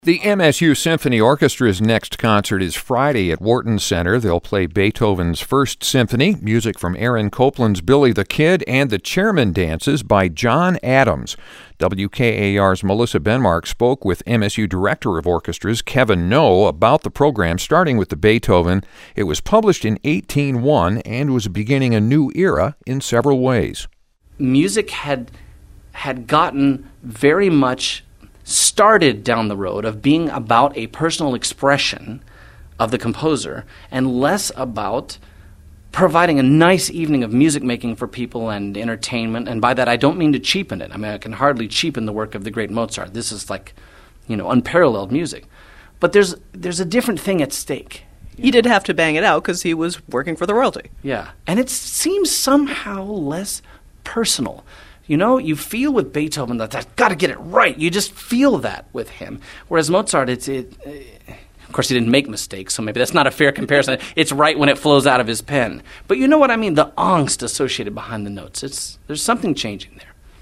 The MSU Symphony Orchestra's next concert is Friday at Wharton Center. They'll play Beethoven's First Symphony, music from Aaron Copland's Billy the Kid, and the Chairman Dances by John Adams. WKAR's Melissa Benmark spoke with MSU Director of Orchestras Kevin No about the program, starting with the Beethoven. It was published in 1801 and was beginning a new era in several ways. Music had gotten very much started down the road of being about a personal expression of the composer and less about providing a nice evening of music making for people and entertainment. And by that, I don't mean to cheapen it. I mean, I can hardly cheapen the work of the great Mozart. This is like, unparalleled music. But there's a different thing at stake. He did have to bang it out because he was working for the royalty. Yeah. And it seems somehow less personal. You feel with Beethoven that I've got to get it right. You just feel that with him. Whereas Mozart, of course, he didn't make mistakes, so maybe that's not a fair comparison. It's right when it flows out of his pen. But you know what I mean? The angst associated behind the notes. There's something changing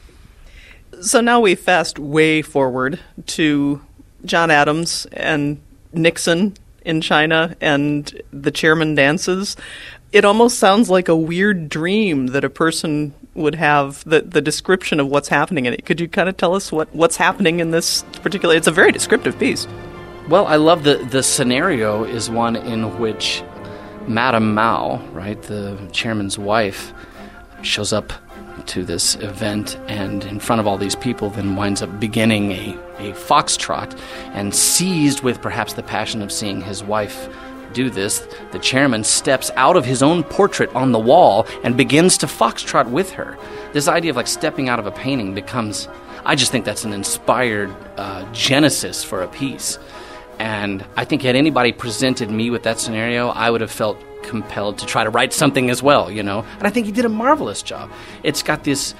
there. So now we fast way forward to John Adams and Nixon in China and the Chairman Dances. It almost sounds like a weird dream that a person would have, the description of what's happening in it. Could you kind of tell us what's happening in this particular... It's a very descriptive piece. Well, I love the scenario is one in which Madame Mao, right, the chairman's wife, shows up to this event and in front of all these people then winds up beginning a foxtrot, and seized with perhaps the passion of seeing his wife do this, the chairman steps out of his own portrait on the wall and begins to foxtrot with her. This idea of like stepping out of a painting becomes, I just think that's an inspired genesis for a piece. And I think had anybody presented me with that scenario, I would have felt compelled to try to write something as well, And I think he did a marvelous job. It's got this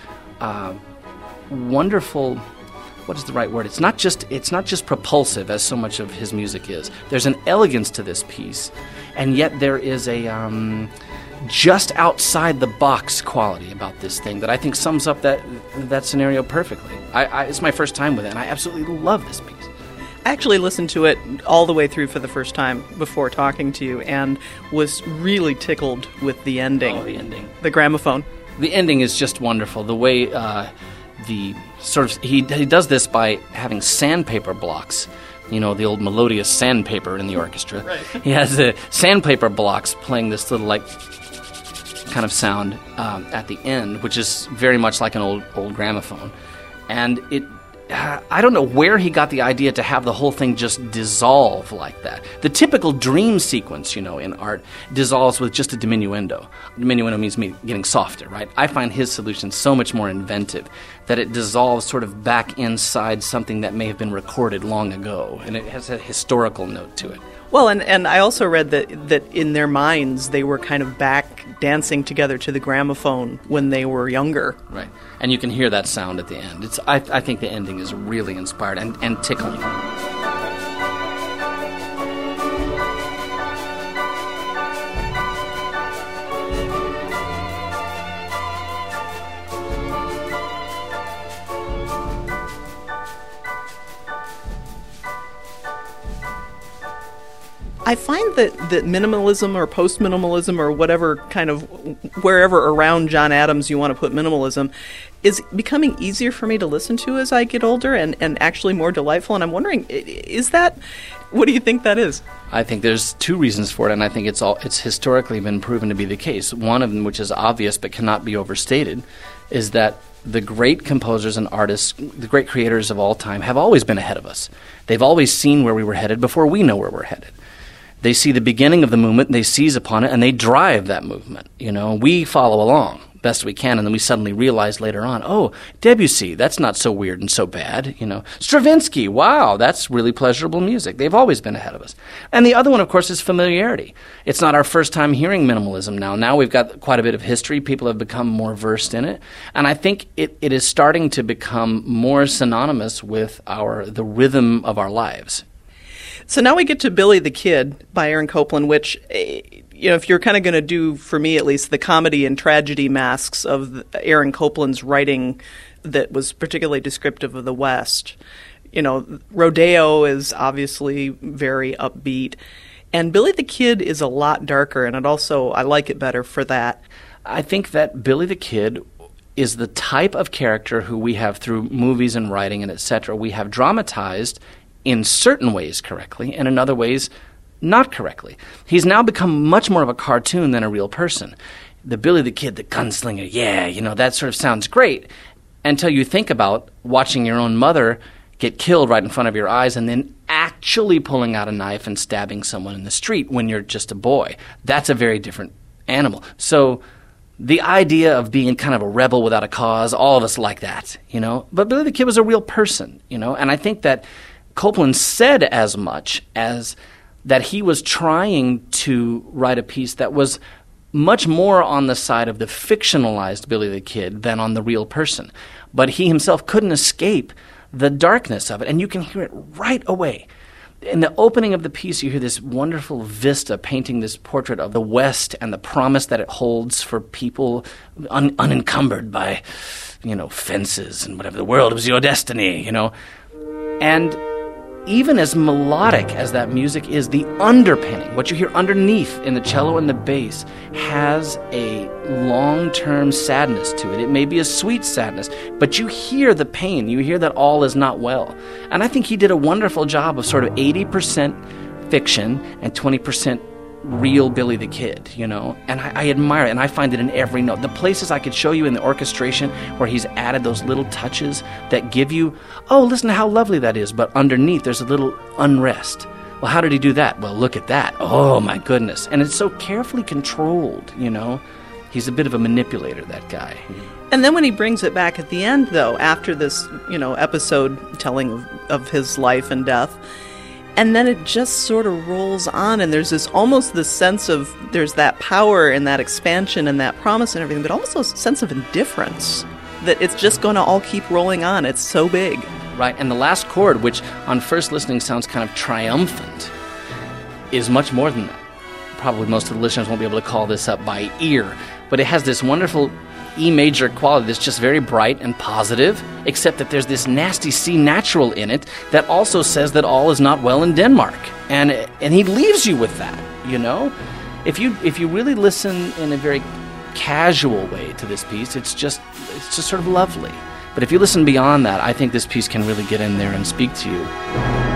wonderful... What is the right word? It's not just propulsive as so much of his music is. There's an elegance to this piece, and yet there is a just outside the box quality about this thing that I think sums up that scenario perfectly. It's my first time with it, and I absolutely love this piece. I actually listened to it all the way through for the first time before talking to you, and was really tickled with the ending. Oh, the ending. The gramophone. The ending is just wonderful. The way the sort of he does this by having sandpaper blocks, the old melodious sandpaper in the orchestra. Right. He has the sandpaper blocks playing this little kind of sound at the end, which is very much like an old gramophone, and it. I don't know where he got the idea to have the whole thing just dissolve like that. The typical dream sequence, in art, dissolves with just a diminuendo. Diminuendo means getting softer, right? I find his solution so much more inventive that it dissolves sort of back inside something that may have been recorded long ago, and it has a historical note to it. Well, and I also read that in their minds they were kind of back dancing together to the gramophone when they were younger. Right. And you can hear that sound at the end. I think the ending is really inspired and tickling. I find that minimalism or post-minimalism or whatever kind of, wherever around John Adams you want to put minimalism, is becoming easier for me to listen to as I get older and actually more delightful. And I'm wondering, what do you think that is? I think there's two reasons for it, and I think it's historically been proven to be the case. One of them, which is obvious but cannot be overstated, is that the great composers and artists, the great creators of all time, have always been ahead of us. They've always seen where we were headed before we know where we're headed. They see the beginning of the movement, they seize upon it, and they drive that movement. We follow along best we can, and then we suddenly realize later on, oh, Debussy, that's not so weird and so bad. Stravinsky, wow, that's really pleasurable music. They've always been ahead of us. And the other one, of course, is familiarity. It's not our first time hearing minimalism now. Now we've got quite a bit of history. People have become more versed in it. And I think it is starting to become more synonymous with the rhythm of our lives. So now we get to Billy the Kid by Aaron Copland, which, if you're kind of going to do, for me at least, the comedy and tragedy masks of Aaron Copland's writing that was particularly descriptive of the West, Rodeo is obviously very upbeat. And Billy the Kid is a lot darker, and I like it better for that. I think that Billy the Kid is the type of character who we have through movies and writing and etc. we have dramatized in certain ways correctly and in other ways not correctly. He's now become much more of a cartoon than a real person. The Billy the Kid, the gunslinger, that sort of sounds great until you think about watching your own mother get killed right in front of your eyes and then actually pulling out a knife and stabbing someone in the street when you're just a boy. That's a very different animal. So the idea of being kind of a rebel without a cause, all of us like that, But Billy the Kid was a real person, And I think that Copeland said as much as that he was trying to write a piece that was much more on the side of the fictionalized Billy the Kid than on the real person. But he himself couldn't escape the darkness of it, and you can hear it right away. In the opening of the piece, you hear this wonderful vista painting this portrait of the West and the promise that it holds for people unencumbered by, fences and whatever. The world was your destiny, And even as melodic as that music is, the underpinning, what you hear underneath in the cello and the bass, has a long-term sadness to it. It may be a sweet sadness, but you hear the pain. You hear that all is not well. And I think he did a wonderful job of sort of 80% fiction and 20% real Billy the Kid, And I admire it, and I find it in every note. The places I could show you in the orchestration where he's added those little touches that give you, oh, listen to how lovely that is, but underneath there's a little unrest. Well, how did he do that? Well, look at that. Oh, my goodness. And it's so carefully controlled, He's a bit of a manipulator, that guy. And then when he brings it back at the end, though, after this, episode telling of his life and death, and then it just sort of rolls on, and there's almost this sense of, there's that power and that expansion and that promise and everything, but also a sense of indifference, that it's just going to all keep rolling on. It's so big. Right, and the last chord, which on first listening sounds kind of triumphant, is much more than that. Probably most of the listeners won't be able to call this up by ear, but it has this wonderful E major quality that's just very bright and positive, except that there's this nasty C natural in it that also says that all is not well in Denmark. And he leaves you with that, If you really listen in a very casual way to this piece, it's just sort of lovely. But if you listen beyond that, I think this piece can really get in there and speak to you.